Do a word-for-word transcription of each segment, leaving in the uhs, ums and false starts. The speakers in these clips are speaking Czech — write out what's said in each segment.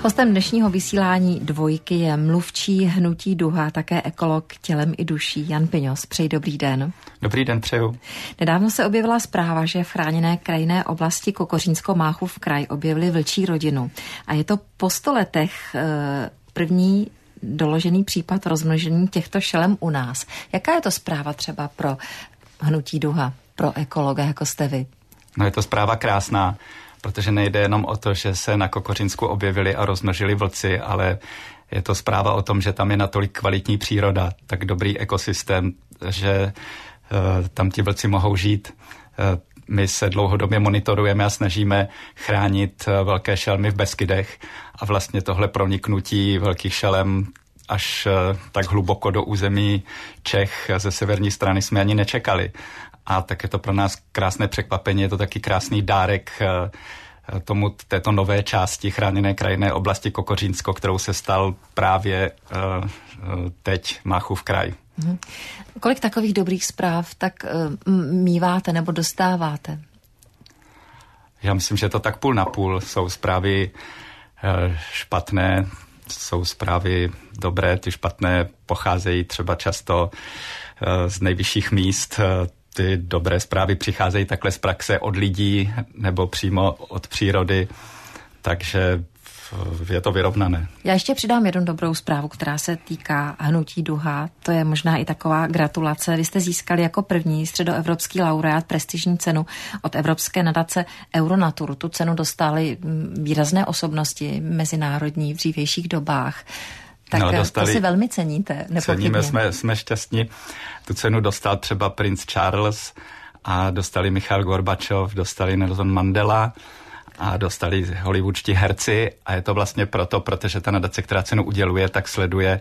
Hostem dnešního vysílání Dvojky je mluvčí hnutí Duha, také ekolog tělem i duší Jan Piňos. Přeji dobrý den. Dobrý den, přeju. Nedávno se objevila zpráva, že v chráněné krajinné oblasti Kokořínsko-Máchův kraj objevili vlčí rodinu. A je to po sto letech první doložený případ rozmnožení těchto šelem u nás. Jaká je to zpráva třeba pro hnutí Duha, pro ekologa, jako jste vy? No, je to zpráva krásná, protože nejde jenom o to, že se na Kokořínsku objevili a rozmnožili vlci, ale je to zpráva o tom, že tam je natolik kvalitní příroda, tak dobrý ekosystém, že uh, tam ti vlci mohou žít. Uh, my se dlouhodobě monitorujeme a snažíme chránit uh, velké šelmy v Beskydech a vlastně tohle proniknutí velkých šelem až uh, tak hluboko do území Čech ze severní strany jsme ani nečekali. A tak je to pro nás krásné překvapení, je to taky krásný dárek tomu této nové části chráněné krajinné oblasti Kokořínsko, kterou se stal právě uh, teď Máchův kraj. Mhm. Kolik takových dobrých zpráv tak uh, míváte nebo dostáváte? Já myslím, že to tak půl na půl. Jsou zprávy uh, špatné, jsou zprávy dobré, ty špatné pocházejí třeba často uh, z nejvyšších míst. Uh, Ty dobré zprávy přicházejí takhle z praxe od lidí nebo přímo od přírody, takže je to vyrovnané. Já ještě přidám jednu dobrou zprávu, která se týká hnutí Duha. To je možná i taková gratulace. Vy jste získali jako první středoevropský laureát prestižní cenu od Evropské nadace Euronatur. Tu cenu dostali výrazné osobnosti mezinárodní v dřívějších dobách. Tak no, dostali, to si velmi ceníte, nepochybně. Ceníme, jsme, jsme šťastní. Tu cenu dostal třeba princ Charles a dostali Michail Gorbačov, dostali Nelson Mandela a dostali hollywoodští herci a je to vlastně proto, protože ta nadace, která cenu uděluje, tak sleduje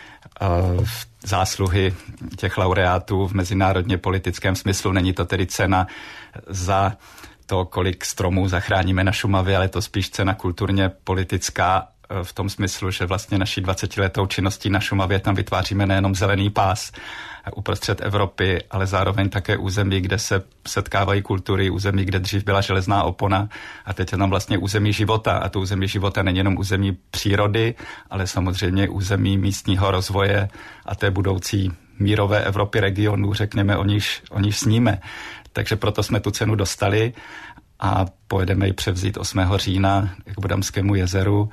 uh, zásluhy těch laureátů v mezinárodně politickém smyslu. Není to tedy cena za to, kolik stromů zachráníme na Šumavě, ale je to spíš cena kulturně politická v tom smyslu, že vlastně naší dvacetiletou činností na Šumavě tam vytváříme nejenom zelený pás uprostřed Evropy, ale zároveň také území, kde se setkávají kultury, území, kde dřív byla železná opona a teď je tam vlastně území života a to území života není jenom území přírody, ale samozřejmě území místního rozvoje a té budoucí mírové Evropy regionů, řekněme, o níž, o níž sníme. Takže proto jsme tu cenu dostali a pojedeme ji převzít osmého října k Bodamskému jezeru.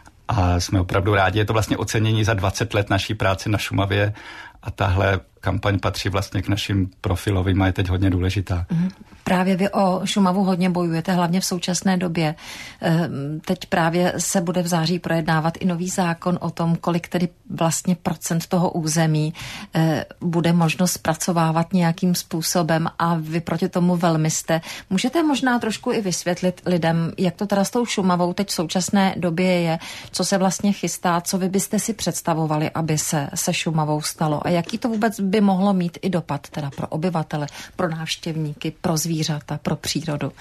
A jsme opravdu rádi. Je to vlastně ocenění za dvacet let naší práce na Šumavě a tahle kampaň patří vlastně k našim profilovým a je teď hodně důležitá. Právě vy o Šumavu hodně bojujete, hlavně v současné době. Teď právě se bude v září projednávat i nový zákon o tom, kolik tedy vlastně procent toho území bude možno zpracovávat nějakým způsobem a vy proti tomu velmi jste. Můžete možná trošku i vysvětlit lidem, jak to teda s tou Šumavou teď v současné době je, co se vlastně chystá, co vy byste si představovali, aby se se Šumavou stalo a jaký to vůbec by mohlo mít i dopad teda pro obyvatele, pro návštěvníky, pro zvířata, pro přírodu?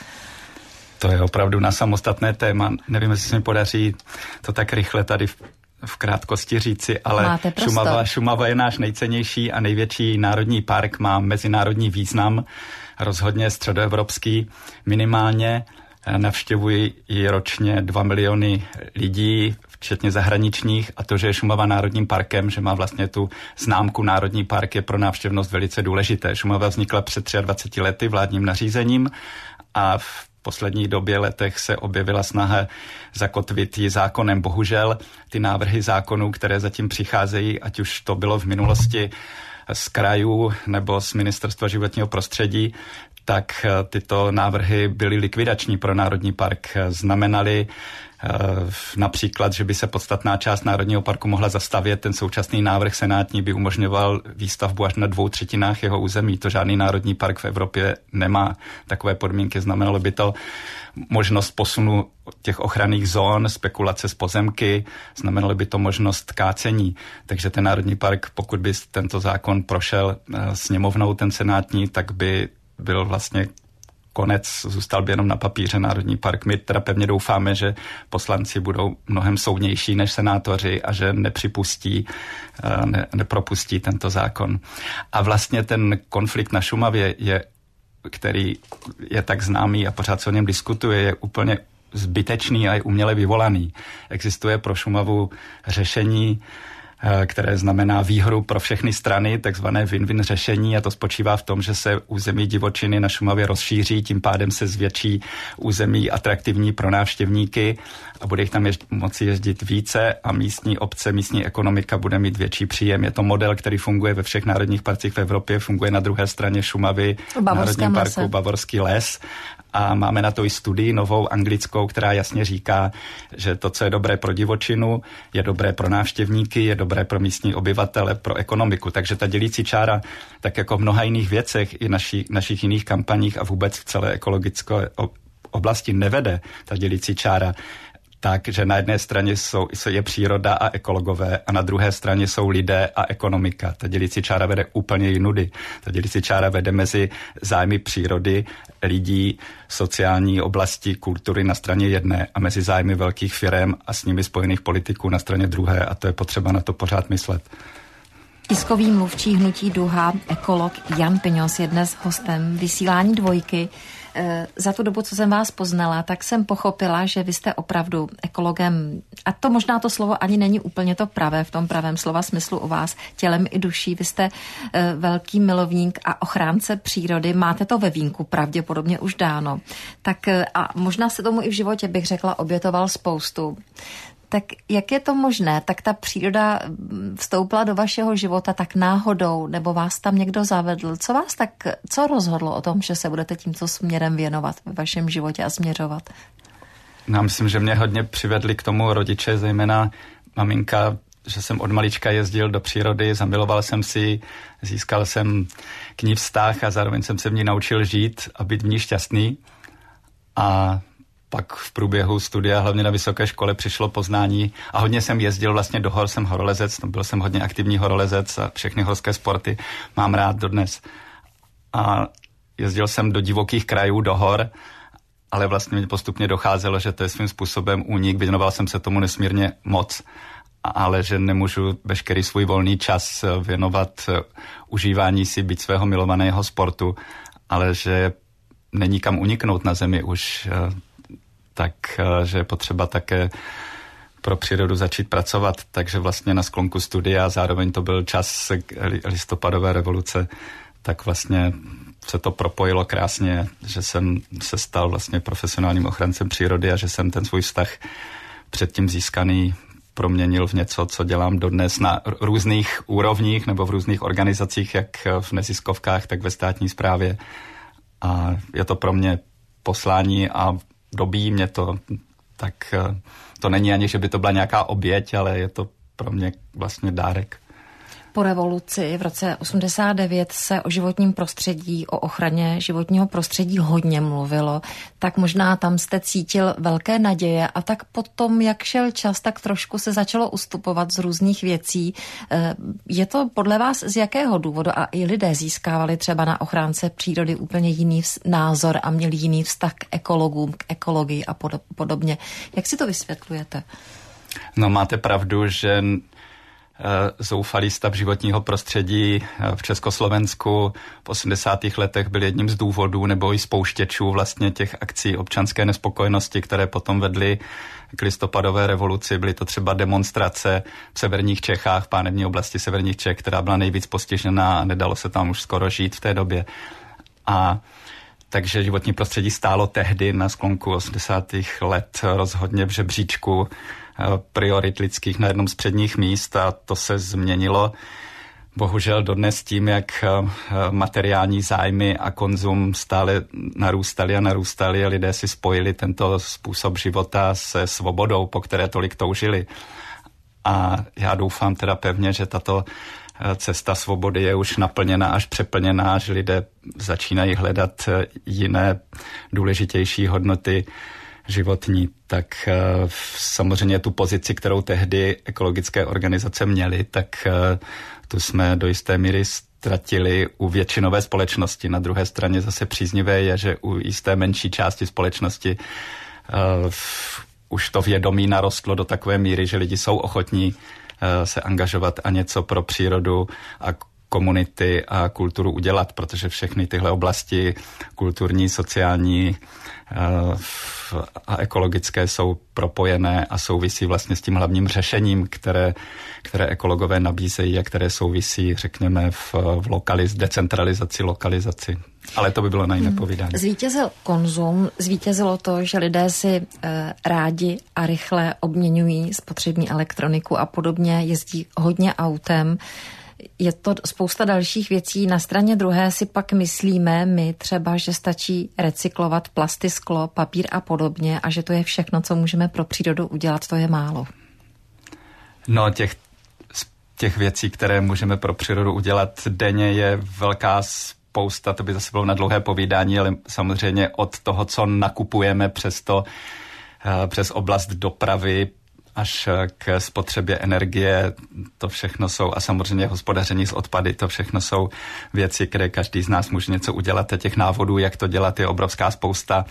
To je opravdu na samostatné téma. Nevím, jestli se mi podaří to tak rychle tady v, v krátkosti říci, ale Šumava, Šumava je náš nejcennější a největší národní park, má mezinárodní význam, rozhodně středoevropský, minimálně navštěvují ji ročně dva miliony lidí, včetně zahraničních, a to, že je Šumava národním parkem, že má vlastně tu známku národní park, je pro návštěvnost velice důležité. Šumava vznikla před dvaceti třemi lety vládním nařízením a v poslední době letech se objevila snaha zakotvit ji zákonem. Bohužel ty návrhy zákonů, které zatím přicházejí, ať už to bylo v minulosti z krajů nebo z Ministerstva životního prostředí, tak tyto návrhy byly likvidační pro národní park. Znamenaly například, že by se podstatná část národního parku mohla zastavět. Ten současný návrh senátní by umožňoval výstavbu až na dvou třetinách jeho území. To žádný národní park v Evropě nemá takové podmínky. Znamenalo by to možnost posunu těch ochranných zón, spekulace s pozemky, znamenalo by to možnost kácení. Takže ten národní park, pokud by tento zákon prošel sněmovnou, ten senátní, tak by byl vlastně konec, zůstal by jenom na papíře národní park. My teda pevně doufáme, že poslanci budou mnohem soudnější než senátoři a že nepřipustí, ne, nepropustí tento zákon. A vlastně ten konflikt na Šumavě je, který je tak známý a pořád se o něm diskutuje, je úplně zbytečný a je uměle vyvolaný. Existuje pro Šumavu řešení, které znamená výhru pro všechny strany, takzvané win-win řešení, a to spočívá v tom, že se území divočiny na Šumavě rozšíří, tím pádem se zvětší území atraktivní pro návštěvníky a bude jich tam jež- moci jezdit více a místní obce, místní ekonomika bude mít větší příjem. Je to model, který funguje ve všech národních parcích v Evropě, funguje na druhé straně Šumavy, v Národním parku Bavorský les. A máme na to i studii novou anglickou, která jasně říká, že to, co je dobré pro divočinu, je dobré pro návštěvníky, je dobré pro místní obyvatele, pro ekonomiku. Takže ta dělící čára, tak jako v mnoha jiných věcech i naši, našich jiných kampaních a vůbec v celé ekologické oblasti nevede ta dělící čára. Takže na jedné straně jsou, je příroda a ekologové a na druhé straně jsou lidé a ekonomika. Ta dělící čára vede úplně jinudy. Ta dělící čára vede mezi zájmy přírody, lidí, sociální oblasti, kultury na straně jedné a mezi zájmy velkých firem a s nimi spojených politiků na straně druhé, a to je potřeba na to pořád myslet. Tiskový mluvčí hnutí Duha, ekolog Jan Piňos je dnes hostem vysílání Dvojky. E, za tu dobu, co jsem vás poznala, tak jsem pochopila, že vy jste opravdu ekologem, a to možná to slovo ani není úplně to pravé, v tom pravém slova smyslu u vás, tělem i duší. Vy jste e, velký milovník a ochránce přírody, máte to ve vínku pravděpodobně už dáno. Tak e, a možná se tomu i v životě, bych řekla, obětoval spoustu. Tak jak je to možné? Tak ta příroda vstoupila do vašeho života tak náhodou, nebo vás tam někdo zavedl? Co vás tak, co rozhodlo o tom, že se budete tímto směrem věnovat ve vašem životě a směřovat? No, myslím, že mě hodně přivedli k tomu rodiče, zejména maminka, že jsem od malička jezdil do přírody, zamiloval jsem si, získal jsem k ní vztah a zároveň jsem se v ní naučil žít a být v ní šťastný. A pak v průběhu studia, hlavně na vysoké škole, přišlo poznání a hodně jsem jezdil vlastně do hor, jsem horolezec, byl jsem hodně aktivní horolezec a všechny horské sporty mám rád dodnes. A jezdil jsem do divokých krajů, do hor, ale vlastně mi postupně docházelo, že to je svým způsobem únik, věnoval jsem se tomu nesmírně moc, ale že nemůžu veškerý svůj volný čas věnovat užívání si byť svého milovaného sportu, ale že není kam uniknout na zemi už, takže je potřeba také pro přírodu začít pracovat. Takže vlastně na sklonku studia, zároveň to byl čas listopadové revoluce, tak vlastně se to propojilo krásně, že jsem se stal vlastně profesionálním ochrancem přírody a že jsem ten svůj vztah předtím získaný proměnil v něco, co dělám dodnes na různých úrovních nebo v různých organizacích, jak v neziskovkách, tak ve státní správě. A je to pro mě poslání a dobíjí mě to, tak to není ani, že by to byla nějaká oběť, ale je to pro mě vlastně dárek. Po revoluci v roce osmdesát devět se o životním prostředí, o ochraně životního prostředí hodně mluvilo, tak možná tam jste cítil velké naděje a tak potom, jak šel čas, tak trošku se začalo ustupovat z různých věcí. Je to podle vás z jakého důvodu? A i lidé získávali třeba na ochránce přírody úplně jiný názor a měli jiný vztah k ekologům, k ekologii a podobně. Jak si to vysvětlujete? No, máte pravdu, že zoufalý stav životního prostředí v Československu v osmdesátých letech byl jedním z důvodů nebo i spouštěčů vlastně těch akcí občanské nespokojenosti, které potom vedly k listopadové revoluci. Byly to třeba demonstrace v severních Čechách, v pánevní oblasti severních Čech, která byla nejvíc postižená a nedalo se tam už skoro žít v té době. A takže životní prostředí stálo tehdy na sklonku osmdesátých let rozhodně v žebříčku priorit lidských na jednom z předních míst a to se změnilo bohužel dodnes tím, jak materiální zájmy a konzum stále narůstaly a narůstaly a lidé si spojili tento způsob života se svobodou, po které tolik toužili. A já doufám teda pevně, že tato cesta svobody je už naplněná až přeplněná, že lidé začínají hledat jiné důležitější hodnoty životní, tak uh, samozřejmě tu pozici, kterou tehdy ekologické organizace měly, tak uh, tu jsme do jisté míry ztratili u většinové společnosti. Na druhé straně zase příznivé je, že u jisté menší části společnosti uh, už to vědomí narostlo do takové míry, že lidi jsou ochotní uh, se angažovat a něco pro přírodu a komunity a kulturu udělat, protože všechny tyhle oblasti kulturní, sociální a ekologické jsou propojené a souvisí vlastně s tím hlavním řešením, které, které ekologové nabízejí a které souvisí, řekněme, v, v lokaliz, decentralizaci, lokalizaci. Ale to by bylo na jiné povídání. Zvítězil konzum, zvítězilo to, že lidé si e, rádi a rychle obměňují spotřební elektroniku a podobně, jezdí hodně autem. Je to spousta dalších věcí. Na straně druhé si pak myslíme my třeba, že stačí recyklovat plasty, sklo, papír a podobně a že to je všechno, co můžeme pro přírodu udělat, to je málo. No, těch, těch věcí, které můžeme pro přírodu udělat denně, je velká spousta, to by zase bylo na dlouhé povídání, ale samozřejmě od toho, co nakupujeme přes to, přes oblast dopravy, až k spotřebě energie, to všechno jsou, a samozřejmě hospodaření s odpady, to všechno jsou věci, které každý z nás může něco udělat. A těch návodů, jak to dělat, je obrovská spousta.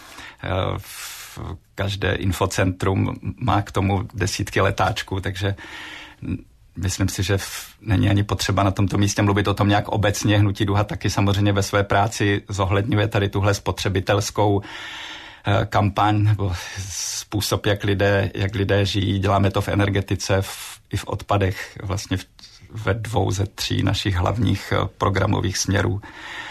Každé infocentrum má k tomu desítky letáčků, takže myslím si, že není ani potřeba na tomto místě mluvit o tom nějak obecně. Hnutí Duha taky samozřejmě ve své práci zohledňuje tady tuhle spotřebitelskou kampaň, nebo způsob, jak lidé, jak lidé žijí. Děláme to v energetice, v, i v odpadech, vlastně v, ve dvou ze tří našich hlavních programových směrů.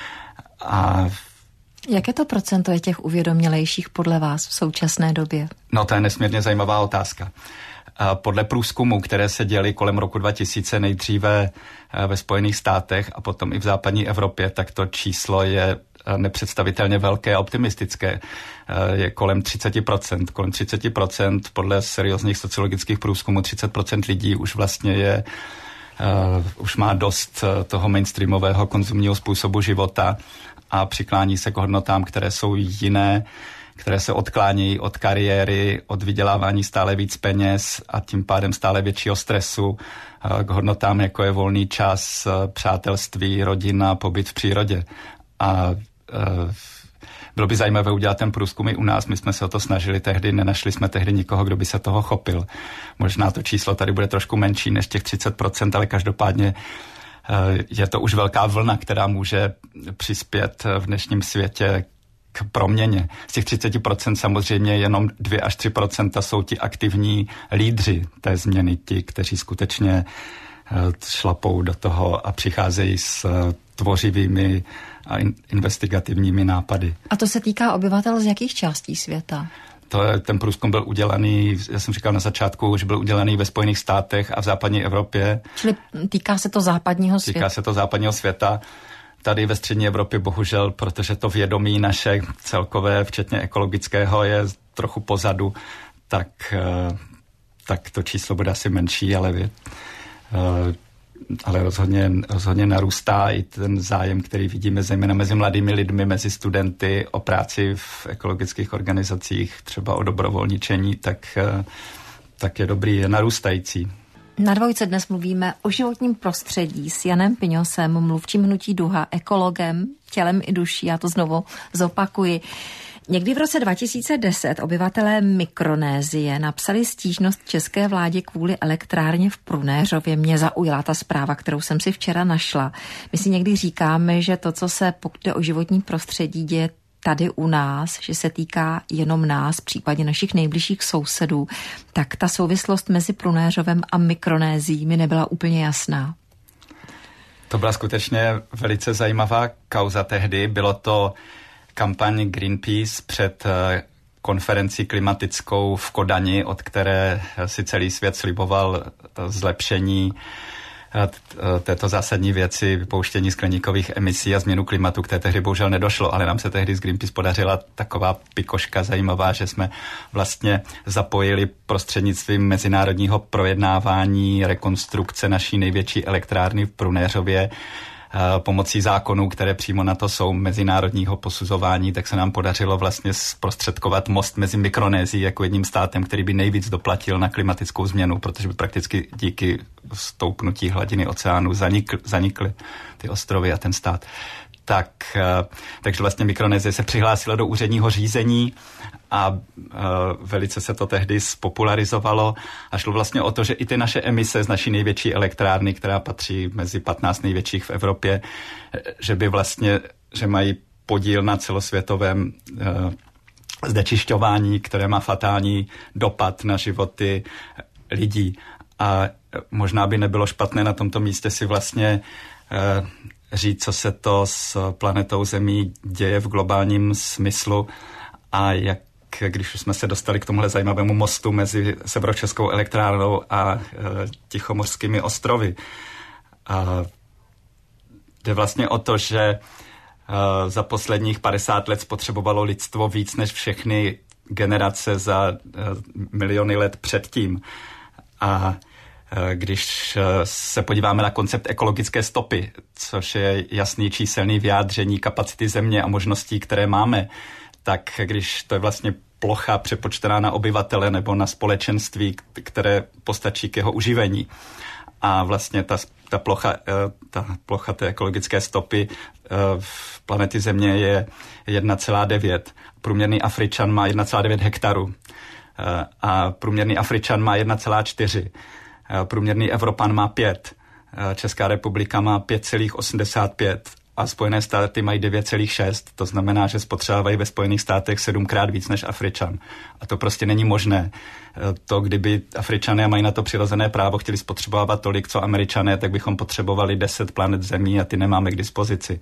A jaké to procento je těch uvědomělejších podle vás v současné době? No, to je nesmírně zajímavá otázka. Podle průzkumů, které se děly kolem roku dva tisíce nejdříve ve Spojených státech a potom i v západní Evropě, tak to číslo je nepředstavitelně velké a optimistické. Je kolem třicet procent. Kolem třicet procent podle seriózních sociologických průzkumů třicet procent lidí už vlastně je, uh, už má dost toho mainstreamového konzumního způsobu života a přiklání se k hodnotám, které jsou jiné, které se odklánějí od kariéry, od vydělávání stále víc peněz a tím pádem stále většího stresu, k hodnotám, jako je volný čas, přátelství, rodina, pobyt v přírodě. A bylo by zajímavé udělat ten průzkum i u nás. My jsme se o to snažili tehdy, nenašli jsme tehdy nikoho, kdo by se toho chopil. Možná to číslo tady bude trošku menší než těch třicet procent, ale každopádně je to už velká vlna, která může přispět v dnešním světě k proměně. Z těch třicet procent samozřejmě jenom dva až tři procenta jsou ti aktivní lídři té změny, ti, kteří skutečně šlapou do toho a přicházejí s tvořivými a investigativními nápady. A to se týká obyvatel z jakých částí světa? To je, ten průzkum byl udělaný, já jsem říkal na začátku, že byl udělaný ve Spojených státech a v západní Evropě. Čili týká se to západního světa? Týká se to západního světa. Tady ve střední Evropě bohužel, protože to vědomí naše celkové, včetně ekologického, je trochu pozadu, tak, tak to číslo bude asi menší, ale ale rozhodně, rozhodně narůstá i ten zájem, který vidíme zejména mezi mladými lidmi, mezi studenty o práci v ekologických organizacích, třeba o dobrovolničení, tak, tak je dobrý, je narůstající. Na Dvojce dnes mluvíme o životním prostředí s Janem Piňosem, mluvčím hnutí Duha, ekologem, tělem i duší, já to znovu zopakuji. Někdy v roce dva tisíce deset obyvatelé Mikronésie napsali stížnost české vládě kvůli elektrárně v Prunéřově. Mě zaujala ta zpráva, kterou jsem si včera našla. My si někdy říkáme, že to, co se pokud jde o životní prostředí, děje tady u nás, že se týká jenom nás, případně našich nejbližších sousedů, tak ta souvislost mezi Prunéřovem a Mikronésií mi nebyla úplně jasná. To byla skutečně velice zajímavá kauza tehdy. Bylo to kampaň Greenpeace před konferenci klimatickou v Kodani, od které si celý svět sliboval zlepšení této zásadní věci, vypouštění skleníkových emisí a změnu klimatu, které tehdy bohužel nedošlo, ale nám se tehdy z Greenpeace podařila taková pikoška zajímavá, že jsme vlastně zapojili prostřednictvím mezinárodního projednávání rekonstrukce naší největší elektrárny v Prunéřově pomocí zákonů, které přímo na to jsou mezinárodního posuzování, tak se nám podařilo vlastně zprostředkovat most mezi Mikronésií jako jedním státem, který by nejvíc doplatil na klimatickou změnu, protože by prakticky díky stoupnutí hladiny oceánu zanikl, zanikly ty ostrovy a ten stát. tak, takže vlastně Mikronésie se přihlásila do úředního řízení a uh, velice se to tehdy spopularizovalo a šlo vlastně o to, že i ty naše emise z naší největší elektrárny, která patří mezi patnáct největších v Evropě, že by vlastně, že mají podíl na celosvětovém uh, znečišťování, které má fatální dopad na životy lidí. A možná by nebylo špatné na tomto místě si vlastně uh, říct, co se to s planetou Zemí děje v globálním smyslu a jak, když už jsme se dostali k tomuhle zajímavému mostu mezi Severočeskou elektrárnou a e, Tichomořskými ostrovy. A jde vlastně o to, že e, za posledních padesát let spotřebovalo lidstvo víc než všechny generace za e, miliony let předtím. A když se podíváme na koncept ekologické stopy, což je jasný číselný vyjádření kapacity Země a možností, které máme, tak když to je vlastně plocha přepočtená na obyvatele nebo na společenství, které postačí k jeho uživení. A vlastně ta, ta, plocha, ta plocha té ekologické stopy v planety Země je jedna celá devět. Průměrný Afričan má jedna celá devět hektarů a průměrný Afričan má jedna celá čtyři. Průměrný Evropan má pět, Česká republika má pět celá osmdesát pět a Spojené státy mají devět celá šest. To znamená, že spotřebávají ve Spojených státech sedmkrát víc než Afričan. A to prostě není možné. To, kdyby Afričané mají na to přirozené právo, chtěli spotřebovávat tolik, co Američané, tak bychom potřebovali deset planet Zemí a ty nemáme k dispozici.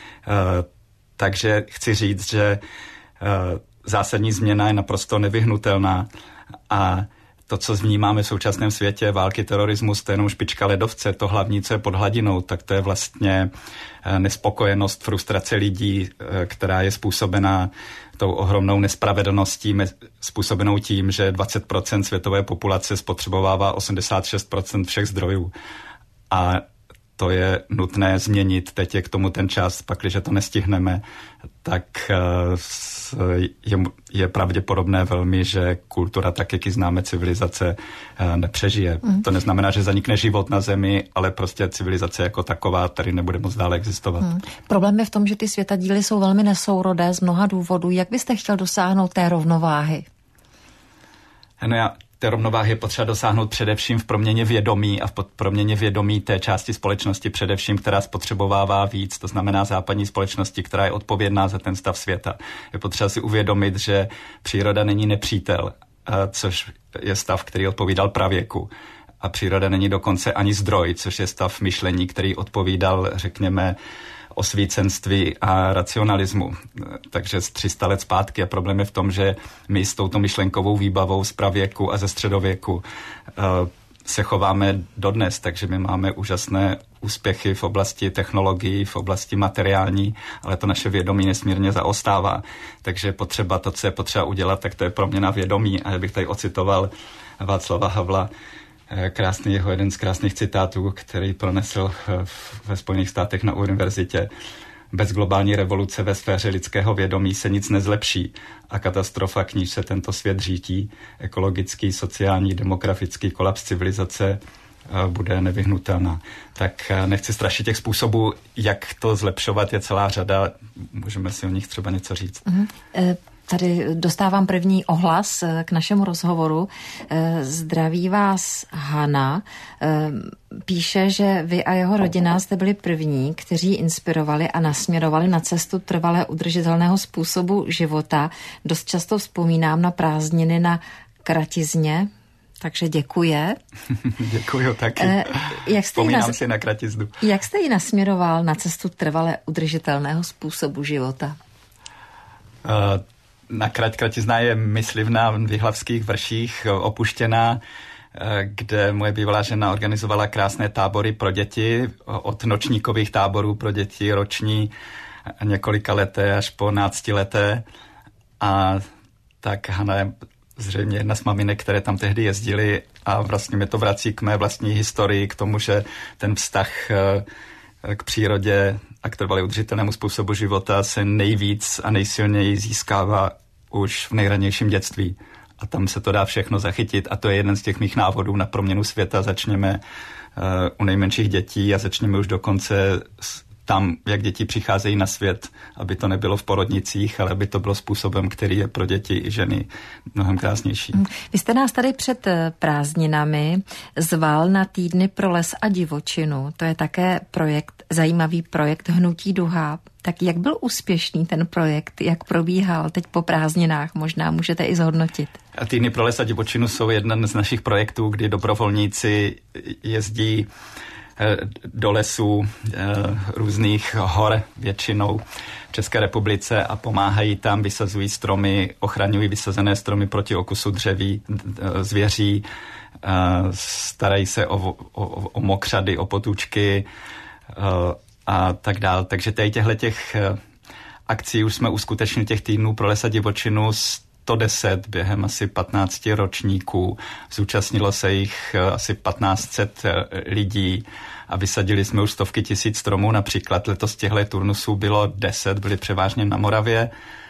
Takže chci říct, že zásadní změna je naprosto nevyhnutelná a to, co vnímáme v současném světě, války, terorismus, to je jenom špička ledovce, to hlavní, co je pod hladinou, tak to je vlastně nespokojenost, frustrace lidí, která je způsobená tou ohromnou nespravedlností, způsobenou tím, že dvacet procent světové populace spotřebovává osmdesát šest procent všech zdrojů. A to je nutné změnit, teď je k tomu ten čas, pakliže to nestihneme, tak je, je pravděpodobné velmi, že kultura, tak jak ji známe, civilizace, nepřežije. Mm. To neznamená, že zanikne život na Zemi, ale prostě civilizace jako taková tady nebude moc dále existovat. Mm. Problém je v tom, že ty světadíly jsou velmi nesourodé z mnoha důvodů. Jak byste chtěl dosáhnout té rovnováhy? No já té rovnováhy je potřeba dosáhnout především v proměně vědomí a v proměně vědomí té části společnosti především, která spotřebovává víc, to znamená západní společnosti, která je odpovědná za ten stav světa. Je potřeba si uvědomit, že příroda není nepřítel, což je stav, který odpovídal pravěku. A příroda není dokonce ani zdroj, což je stav myšlení, který odpovídal, řekněme, osvícenství a racionalismu. Takže z tři sta let zpátky a problém je v tom, že my s touto myšlenkovou výbavou z pravěku a ze středověku uh, se chováme dodnes, takže my máme úžasné úspěchy v oblasti technologií, v oblasti materiální, ale to naše vědomí nesmírně zaostává. Takže potřeba to, co je potřeba udělat, tak to je proměna vědomí. A já bych tady ocitoval Václava Havla, krásný jeho jeden z krásných citátů, který pronesl ve Spojených státech na univerzitě. Bez globální revoluce ve sféře lidského vědomí se nic nezlepší a katastrofa, k níž se tento svět řítí, ekologický, sociální, demografický kolaps civilizace bude nevyhnutelná. Tak nechci strašit těch způsobů, jak to zlepšovat, je celá řada. Můžeme si o nich třeba něco říct. Mm-hmm. E- Tady dostávám první ohlas k našemu rozhovoru. Zdraví vás Hana. Píše, že vy a jeho rodina jste byli první, kteří inspirovali a nasměrovali na cestu trvalé udržitelného způsobu života. Dost často vzpomínám na prázdniny na Kratizně, takže děkuje. Děkuju taky. Jak Vzpomínám nas... si na Kratisnu. Jak jste ji nasměroval na cestu trvalé udržitelného způsobu života? Uh, Na Krať Kratizna je myslivna v Jihlavských vrších opuštěná, kde moje bývalá žena organizovala krásné tábory pro děti, od nočníkových táborů pro děti roční, několika leté až po náctileté. A tak Hana je zřejmě jedna z maminek, které tam tehdy jezdily a vlastně mě to vrací k mé vlastní historii, k tomu, že ten vztah k přírodě a k trvalé udržitelnému způsobu života se nejvíc a nejsilněji získává už v nejranějším dětství. A tam se to dá všechno zachytit a to je jeden z těch mých návodů na proměnu světa. Začněme uh, u nejmenších dětí a začněme už dokonce s tam, jak děti přicházejí na svět, aby to nebylo v porodnicích, ale aby to bylo způsobem, který je pro děti i ženy mnohem krásnější. Vy jste nás tady před prázdninami zval na týdny pro les a divočinu. To je také projekt, zajímavý projekt Hnutí Duha. Tak jak byl úspěšný ten projekt, jak probíhal teď po prázdninách, možná můžete i zhodnotit. A týdny pro les a divočinu jsou jeden z našich projektů, kdy dobrovolníci jezdí do lesů různých hor většinou v České republice a pomáhají tam, vysazují stromy, ochraňují vysazené stromy proti okusu dřeví, zvěří, starají se o, o, o mokřady, o potůčky a tak dál. Takže tady těchto těch akcí už jsme uskutečnili těch týdnů pro les a divočinu sto deset během asi patnácti ročníků. Zúčastnilo se jich asi patnáct set lidí a vysadili jsme už stovky tisíc stromů. Například letos těchto turnusů bylo deset, byly převážně na Moravě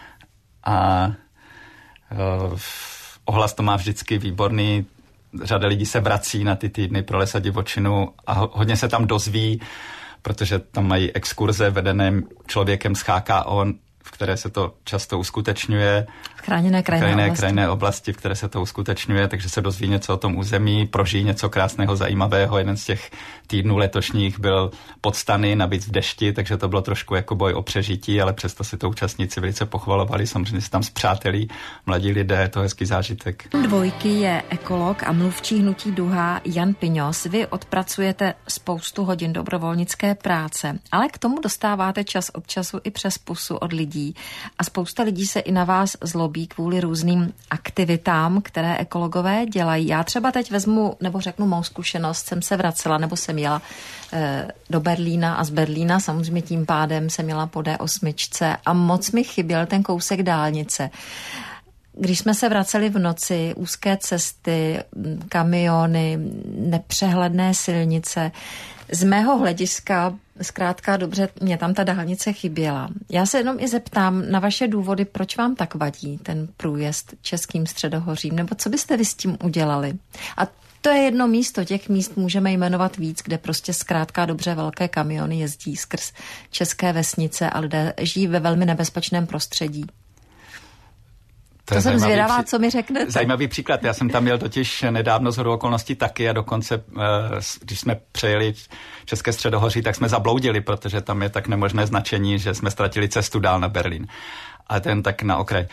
a uh, ohlas to má vždycky výborný. Řada lidí se vrací na ty týdny pro les a divočinu a hodně se tam dozví, protože tam mají exkurze vedené člověkem z H K O, v které se to často uskutečňuje. V chráněné krajinné, krajinné oblasti. krajinné oblasti, v které se to uskutečňuje, takže se dozví něco o tom území, prožijí něco krásného, zajímavého. Jeden z těch týdnů letošních byl pod stany, navíc v dešti, takže to bylo trošku jako boj o přežití, ale přesto si to účastníci velice pochvalovali. Samozřejmě se tam spřátelí mladí lidé, to je hezký zážitek. Dvojky je ekolog a mluvčí Hnutí Duha Jan Piňos. Vy odpracujete spoustu hodin dobrovolnické práce, ale k tomu dostáváte čas od času i přes pusu od lidí. A spousta lidí se i na vás zlobí kvůli různým aktivitám, které ekologové dělají. Já třeba teď vezmu, nebo řeknu mou zkušenost, jsem se vracela, nebo jsem jela e, do Berlína a z Berlína, samozřejmě tím pádem jsem jela po D osm a moc mi chyběl ten kousek dálnice. Když jsme se vraceli v noci, úzké cesty, kamiony, nepřehledné silnice, z mého hlediska zkrátka dobře, mě tam ta dálnice chyběla. Já se jenom i zeptám na vaše důvody, proč vám tak vadí ten průjezd Českým středohořím, nebo co byste vy s tím udělali? A to je jedno místo, těch míst můžeme jmenovat víc, kde prostě zkrátka dobře velké kamiony jezdí skrz české vesnice a lidé žijí ve velmi nebezpečném prostředí. To, to jsem zvědavá, pří... co mi řeknete. Zajímavý příklad. Já jsem tam měl totiž nedávno shodou okolností taky a dokonce, když jsme přejeli České středohoří, tak jsme zabloudili, protože tam je tak nemožné značení, že jsme ztratili cestu dál na Berlín. Ale ten tak na okraj.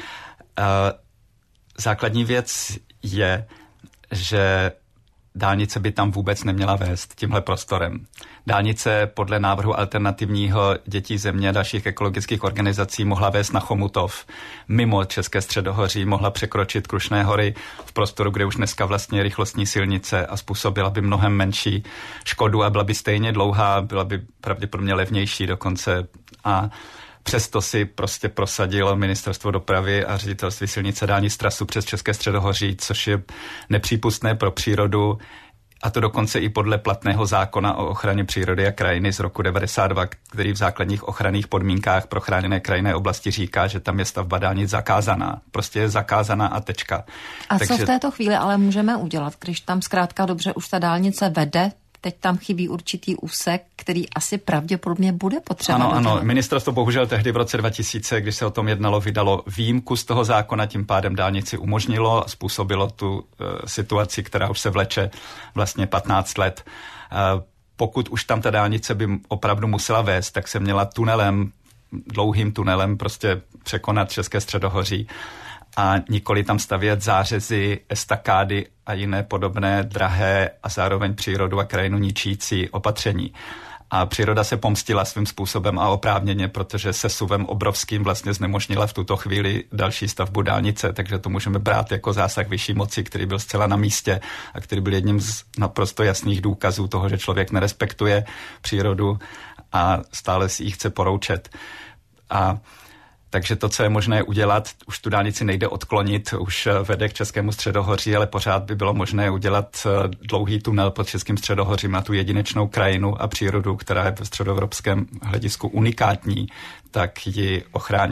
Základní věc je, že dálnice by tam vůbec neměla vést tímhle prostorem. Dálnice podle návrhu alternativního Dětí země a dalších ekologických organizací mohla vést na Chomutov. Mimo České středohoří mohla překročit Krušné hory v prostoru, kde už dneska vlastně rychlostní silnice a způsobila by mnohem menší škodu a byla by stejně dlouhá, byla by pravděpodobně levnější dokonce. A přesto si prostě prosadilo Ministerstvo dopravy a Ředitelství silnice dálnic trasu přes České středohoří, což je nepřípustné pro přírodu, a to dokonce i podle platného zákona o ochraně přírody a krajiny z roku devadesát dva, který v základních ochranných podmínkách pro chráněné krajinné oblasti říká, že tam je stavba dálnic zakázaná. Prostě je zakázaná a tečka. A Takže... co v této chvíli ale můžeme udělat, když tam zkrátka dobře už ta dálnice vede? Teď tam chybí určitý úsek, který asi pravděpodobně bude potřeba. Ano, ano. Ministerstvo bohužel tehdy v roce dva tisíce, když se o tom jednalo, vydalo výjimku z toho zákona, tím pádem dálnici umožnilo a způsobilo tu uh, situaci, která už se vleče vlastně patnáct let. Uh, pokud už tam ta dálnice by opravdu musela vést, tak se měla tunelem, dlouhým tunelem prostě překonat České středohoří a nikoli tam stavět zářezy, estakády a jiné podobné drahé a zároveň přírodu a krajinu ničící opatření. A příroda se pomstila svým způsobem a oprávněně, protože sesuvem obrovským vlastně znemožnila v tuto chvíli další stavbu dálnice, takže to můžeme brát jako zásah vyšší moci, který byl zcela na místě a který byl jedním z naprosto jasných důkazů toho, že člověk nerespektuje přírodu a stále si ji chce poroučet. A takže to, co je možné udělat, už tu dálnici nejde odklonit, už vede k Českému středohoří, ale pořád by bylo možné udělat dlouhý tunel pod Českým středohořím na tu jedinečnou krajinu a přírodu, která je ve středoevropském hledisku unikátní, tak ji ochránit.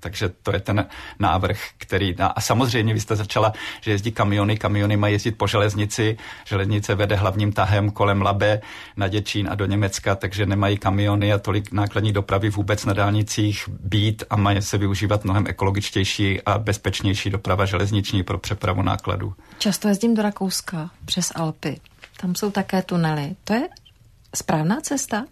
Takže to je ten návrh, který... A samozřejmě vy jste začala, že jezdí kamiony, kamiony mají jezdit po železnici, železnice vede hlavním tahem kolem Labe na Děčín a do Německa, takže nemají kamiony a tolik nákladní dopravy vůbec na dálnicích být a mají se využívat mnohem ekologičtější a bezpečnější doprava železniční pro přepravu nákladů. Často jezdím do Rakouska přes Alpy. Tam jsou také tunely. To je správná cesta?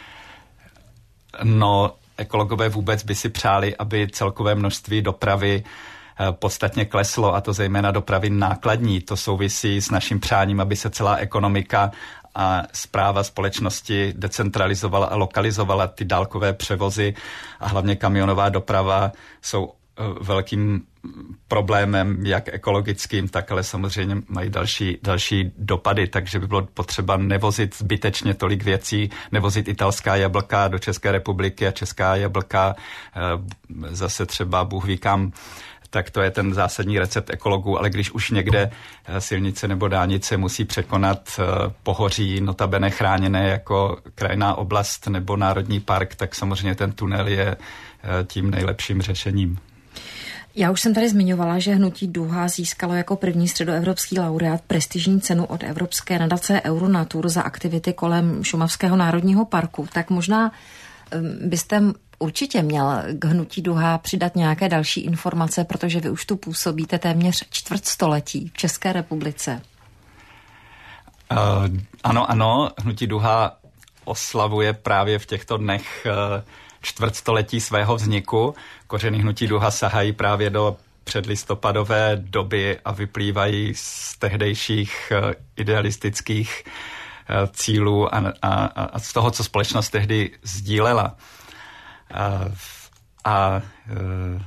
No, ekologové vůbec by si přáli, aby celkové množství dopravy podstatně kleslo, a to zejména dopravy nákladní. To souvisí s naším přáním, aby se celá ekonomika a správa společnosti decentralizovala a lokalizovala. Ty dálkové převozy a hlavně kamionová doprava jsou velkým problémem, jak ekologickým, tak ale samozřejmě mají další, další dopady, takže by bylo potřeba nevozit zbytečně tolik věcí, nevozit italská jablka do České republiky a česká jablka zase třeba Bůh ví kam. Tak to je ten zásadní recept ekologů, ale když už někde silnice nebo dálnice musí překonat pohoří, notabene chráněné jako krajinná oblast nebo národní park, tak samozřejmě ten tunel je tím nejlepším řešením. Já už jsem tady zmiňovala, že hnutí Duha získalo jako první středoevropský laureát prestižní cenu od Evropské nadace Euronatur za aktivity kolem Šumavského národního parku. Tak možná byste určitě měl k hnutí Duha přidat nějaké další informace, protože vy už tu působíte téměř čtvrtstoletí v České republice. Uh, ano, ano, hnutí Duha oslavuje právě v těchto dnech uh, čtvrtstoletí svého vzniku. Kořeny hnutí Duha sahají právě do předlistopadové doby a vyplývají z tehdejších uh, idealistických uh, cílů a, a, a z toho, co společnost tehdy sdílela. A, a uh,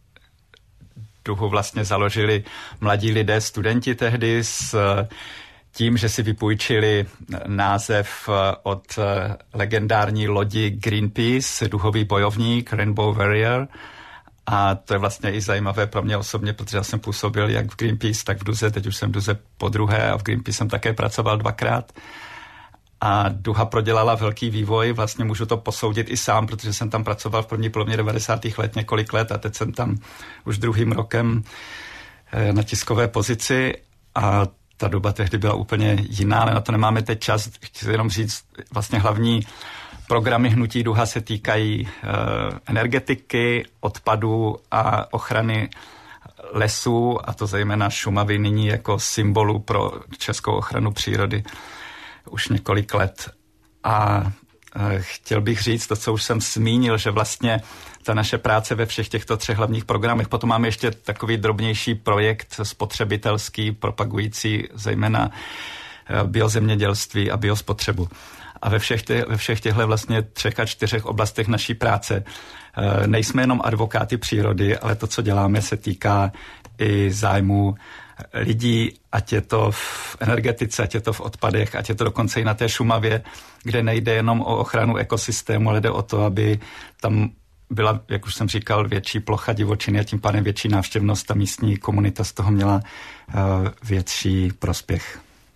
Duhu vlastně založili mladí lidé, studenti tehdy s tím, že si vypůjčili název od legendární lodi Greenpeace, duhový bojovník, Rainbow Warrior. A to je vlastně i zajímavé pro mě osobně, protože já jsem působil jak v Greenpeace, tak v Duze, teď už jsem v Duze podruhé a v Greenpeace jsem také pracoval dvakrát. A Duha prodělala velký vývoj, vlastně můžu to posoudit i sám, protože jsem tam pracoval v první polovině devadesátých let několik let a teď jsem tam už druhým rokem na tiskové pozici a ta doba tehdy byla úplně jiná, ale na to nemáme teď čas. Chci jenom říct, vlastně hlavní programy hnutí Duha se týkají e, energetiky, odpadů a ochrany lesů, a to zejména Šumavy nyní jako symbolu pro českou ochranu přírody už několik let. A e, chtěl bych říct to, co už jsem zmínil, že vlastně ta naše práce ve všech těchto třech hlavních programech. Potom máme ještě takový drobnější projekt spotřebitelský, propagující zejména biozemědělství a biospotřebu. A ve všech, tě, ve všech těchto vlastně třech a čtyřech oblastech naší práce nejsme jenom advokáty přírody, ale to, co děláme, se týká i zájmu lidí, ať je to v energetice, ať je to v odpadech, ať je to dokonce i na té Šumavě, kde nejde jenom o ochranu ekosystému, ale jde o to, aby tam byla, jak už jsem říkal, větší plocha divočiny a tím pádem větší návštěvnost a místní komunita z toho měla uh, větší prospěch.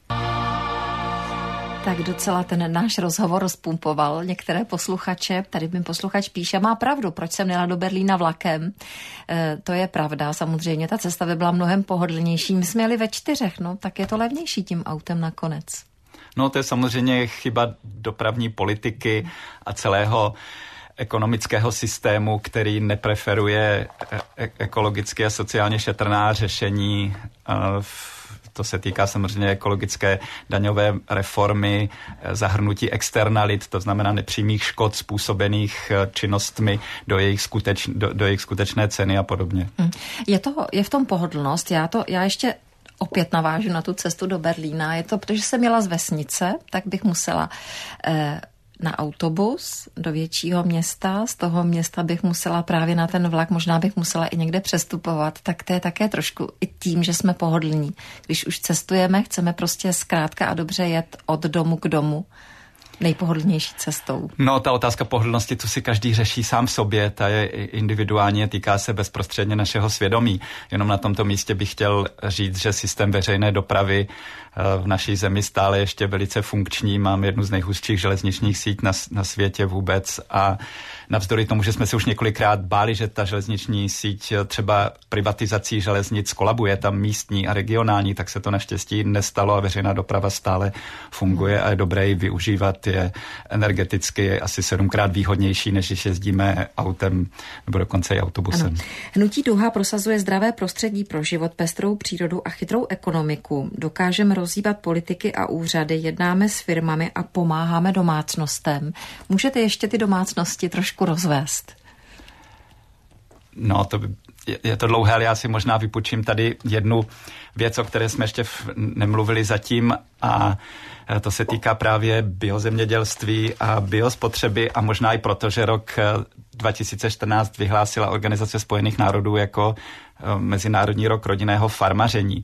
Tak docela ten náš rozhovor rozpumpoval některé posluchače. Tady mi posluchač píše, má pravdu, proč jsem jela do Berlína vlakem. E, to je pravda, samozřejmě ta cesta by byla mnohem pohodlnější. My jsme jeli ve čtyřech, no tak je to levnější tím autem nakonec. No to je samozřejmě chyba dopravní politiky a celého ekonomického systému, který nepreferuje e- ekologicky a sociálně šetrná řešení. To se týká samozřejmě ekologické daňové reformy, zahrnutí externalit, to znamená nepřímých škod způsobených činnostmi do jejich, skuteč, do, do jejich skutečné ceny a podobně. Je, to, je v tom pohodlnost. Já, to, já ještě opět navážu na tu cestu do Berlína. Je to, protože jsem jela z vesnice, tak bych musela eh, na autobus do většího města, z toho města bych musela právě na ten vlak, možná bych musela i někde přestupovat, tak to je také trošku i tím, že jsme pohodlní. Když už cestujeme, chceme prostě zkrátka a dobře jet od domu k domu nejpohodlnější cestou. No, ta otázka pohodlnosti, tu si každý řeší sám sobě, ta je individuálně, týká se bezprostředně našeho svědomí. Jenom na tomto místě bych chtěl říct, že systém veřejné dopravy v naší zemi stále ještě velice funkční. Máme jednu z nejhustších železničních síť na, na světě vůbec a navzdory tomu, že jsme se už několikrát báli, že ta železniční síť třeba privatizací železnic kolabuje, tam místní a regionální, tak se to naštěstí nestalo a veřejná doprava stále funguje a je dobré ji využívat. Je energeticky asi sedmkrát výhodnější, než když jezdíme autem nebo dokonce i autobusem. Ano. Hnutí Duha prosazuje zdravé prostředí pro život, pestrou přírodu a chytrou ekonomiku. Dokážeme rozhýbat politiky a úřady, jednáme s firmami a pomáháme domácnostem. Můžete ještě ty domácnosti trošku rozvést? No, to by, je to dlouhé, ale já si možná vypučím tady jednu věc, o které jsme ještě nemluvili zatím a to se týká právě biozemědělství a biospotřeby a možná i proto, že rok dva tisíce čtrnáct vyhlásila Organizace spojených národů jako Mezinárodní rok rodinného farmaření.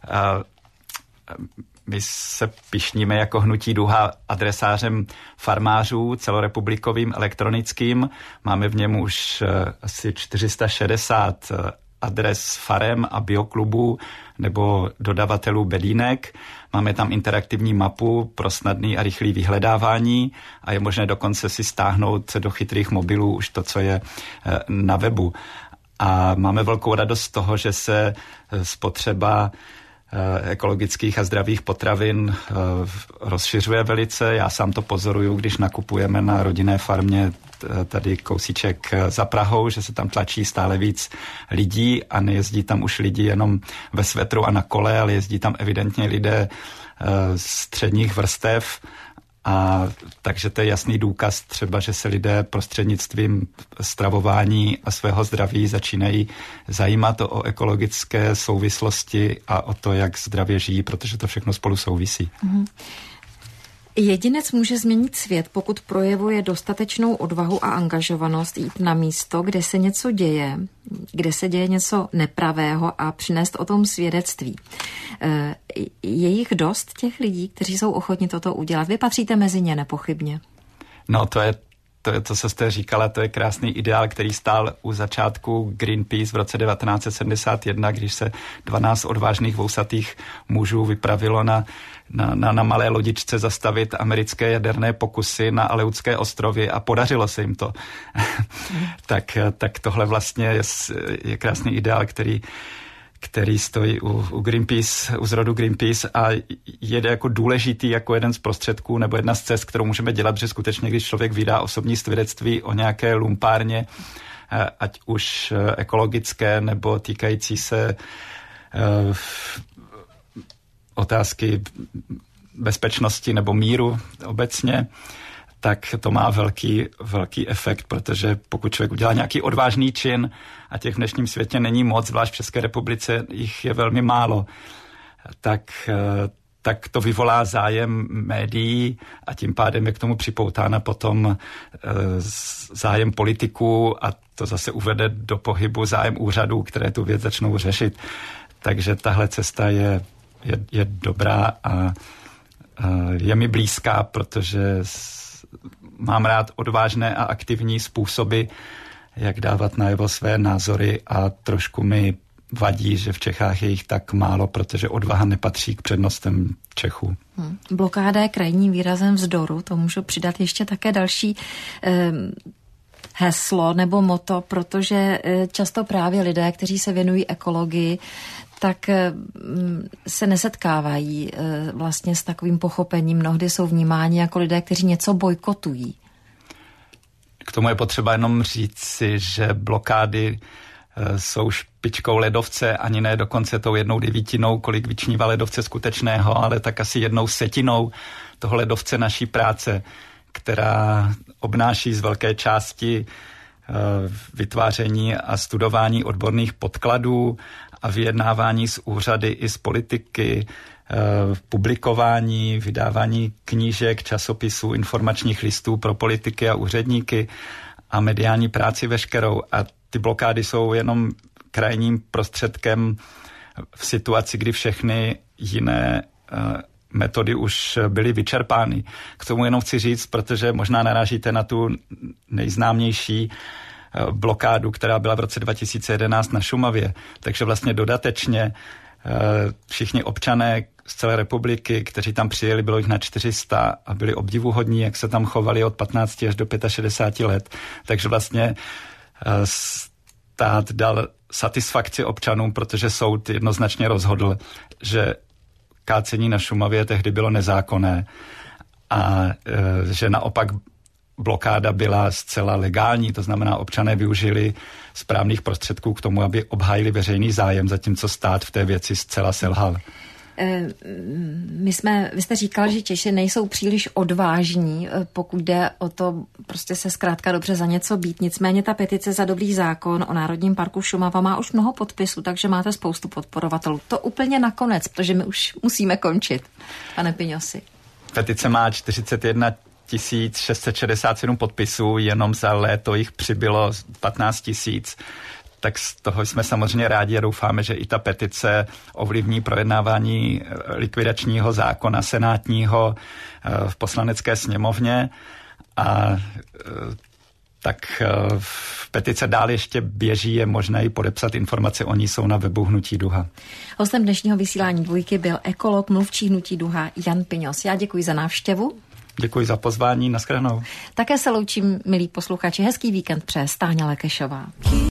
My se pyšníme jako Hnutí Duha adresářem farmářů celorepublikovým elektronickým. Máme v něm už asi čtyři sta šedesát adres farem a bioklubů nebo dodavatelů bedínek. Máme tam interaktivní mapu pro snadný a rychlý vyhledávání a je možné dokonce si stáhnout do chytrých mobilů už to, co je na webu. A máme velkou radost z toho, že se spotřeba ekologických a zdravých potravin rozšiřuje velice. Já sám to pozoruju, když nakupujeme na rodinné farmě tady kousíček za Prahou, že se tam tlačí stále víc lidí a nejezdí tam už lidi jenom ve svetru a na kole, ale jezdí tam evidentně lidé středních vrstev. A takže to je jasný důkaz třeba, že se lidé prostřednictvím stravování a svého zdraví začínají zajímat o ekologické souvislosti a o to, jak zdravě žijí, protože to všechno spolu souvisí. Mm-hmm. Jedinec může změnit svět, pokud projevuje dostatečnou odvahu a angažovanost jít na místo, kde se něco děje, kde se děje něco nepravého a přinést o tom svědectví. Je jich dost těch lidí, kteří jsou ochotni toto udělat? Vy patříte mezi ně nepochybně. No to je to, je to, co jste říkala, to je krásný ideál, který stál u začátku Greenpeace v roce devatenáct set sedmdesát jedna, když se dvanáct odvážných vousatých mužů vypravilo na Na, na, na malé lodičce zastavit americké jaderné pokusy na Aleutské ostrovy a podařilo se jim to. tak, tak tohle vlastně je, je krásný ideál, který, který stojí u, u Greenpeace, u zrodu Greenpeace a jede jako důležitý jako jeden z prostředků nebo jedna z cest, kterou můžeme dělat, že skutečně, když člověk vydá osobní svědectví o nějaké lumpárně, ať už ekologické nebo týkající se uh, otázky bezpečnosti nebo míru obecně, tak to má velký, velký efekt, protože pokud člověk udělá nějaký odvážný čin a těch v dnešním světě není moc, zvlášť v České republice jich je velmi málo, tak, tak to vyvolá zájem médií a tím pádem je k tomu připoutána potom zájem politiků a to zase uvede do pohybu zájem úřadů, které tu věc začnou řešit. Takže tahle cesta je Je, je dobrá a, a je mi blízká, protože s, mám rád odvážné a aktivní způsoby, jak dávat najevo své názory a trošku mi vadí, že v Čechách je jich tak málo, protože odvaha nepatří k přednostem Čechů. Hmm. Blokáda je krajním výrazem vzdoru, to můžu přidat ještě také další eh, heslo nebo motto, protože eh, často právě lidé, kteří se věnují ekologii, tak se nesetkávají vlastně s takovým pochopením. Mnohdy jsou vnímáni jako lidé, kteří něco bojkotují. K tomu je potřeba jenom říci, že blokády jsou špičkou ledovce, ani ne dokonce tou jednou devítinou, kolik vyčnívá ledovce skutečného, ale tak asi jednou setinou toho ledovce naší práce, která obnáší z velké části vytváření a studování odborných podkladů a vyjednávání s úřady i s politiky, publikování, vydávání knížek, časopisů, informačních listů pro politiky a úředníky a mediální práci veškerou. A ty blokády jsou jenom krajním prostředkem v situaci, kdy všechny jiné metody už byly vyčerpány. K tomu jenom chci říct, protože možná narážíte na tu nejznámější blokádu, která byla v roce dva tisíce jedenáct na Šumavě. Takže vlastně dodatečně všichni občané z celé republiky, kteří tam přijeli, bylo jich na čtyři sta a byli obdivuhodní, jak se tam chovali od patnácti až do šedesáti pěti let. Takže vlastně stát dal satisfakci občanům, protože soud jednoznačně rozhodl, že kácení na Šumavě tehdy bylo nezákonné a že naopak blokáda byla zcela legální, to znamená, občané využili správných prostředků k tomu, aby obhájili veřejný zájem, zatímco stát v té věci zcela selhal. My jsme, vy jste říkal, že Češi nejsou příliš odvážní, pokud jde o to prostě se zkrátka dobře za něco být. Nicméně ta petice za dobrý zákon o Národním parku Šumava má už mnoho podpisů, takže máte spoustu podporovatelů. To úplně nakonec, protože my už musíme končit, pane Piňosi. Petice má čtyřicet jedna tisíc šest set šedesát sedm podpisů, jenom za léto jich přibylo patnáct tisíc. Tak z toho jsme samozřejmě rádi a doufáme, že i ta petice ovlivní projednávání likvidačního zákona senátního v Poslanecké sněmovně a tak v petice dál ještě běží, je možné i podepsat, informace o ní jsou na webu Hnutí Duha. Hostem dnešního vysílání Dvojky byl ekolog, mluvčí Hnutí Duha Jan Piňos. Já děkuji za návštěvu. Děkuji za pozvání, nashledanou. Také se loučím, milí posluchači, hezký víkend přeje Stáňa Lekešová.